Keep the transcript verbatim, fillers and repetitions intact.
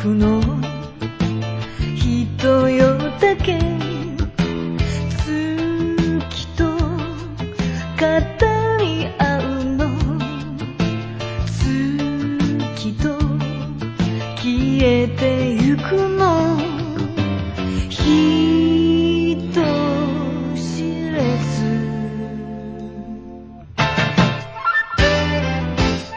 くの人よだけ月と語り合うの月と消えてゆくの